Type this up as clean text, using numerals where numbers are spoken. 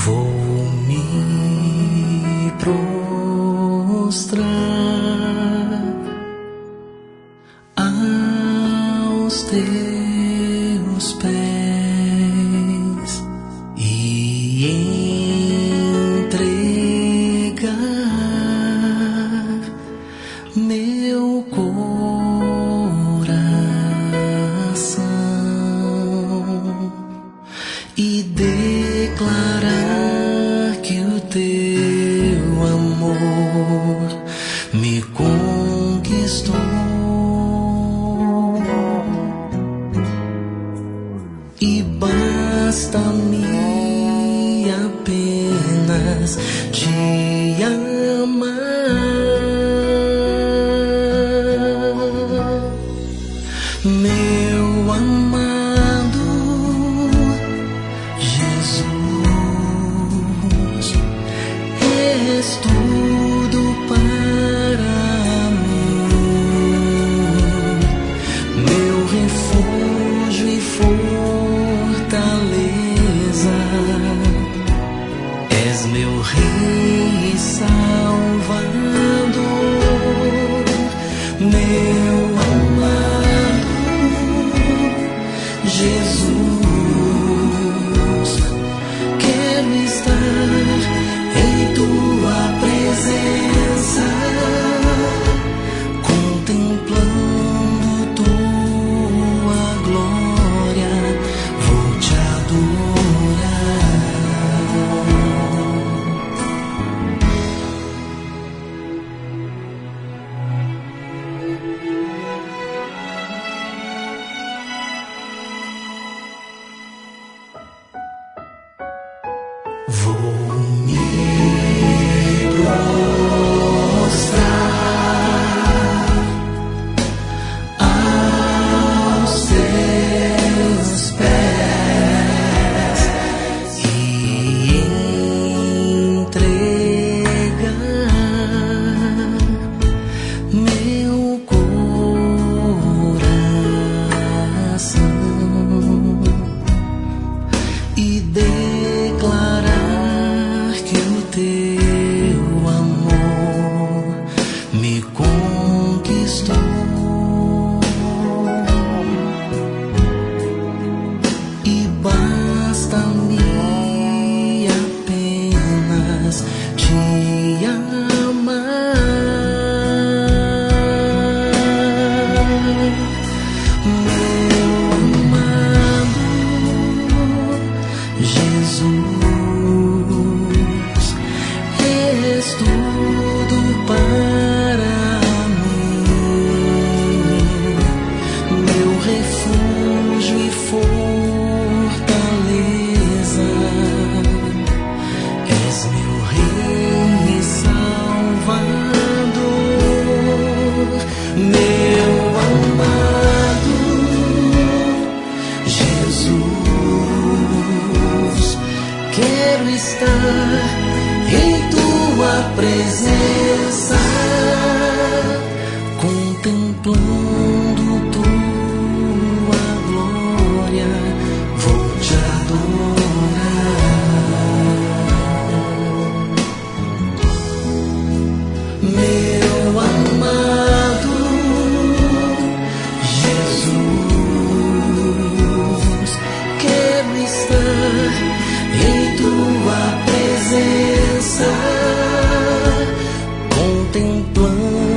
Vou me prostrar aos teus pés e entregar meu coração e declarar que o teu amor me conquistou e basta-me apenas te amar. Meu amado Jesus, és tudo para mim, meu refúgio e fortaleza, és meu Rei e Salvador, meu amado Jesus, quero estar em tua presença, contemplando tua glória, vou te adorar. Vou me prostrar aos teus pés e entregar meu coração e declarar que o teu amor me conquistou e basta-me apenas te amar. Meu amado Jesus, és tudo para mim, meu refúgio e fortaleza, és meu Rei e Salvador, meu amado Jesus, quero estar em tua presença, contemplando tua glória, vou te adorar. Meu amado Jesus, quero estar em tua presença, contemplando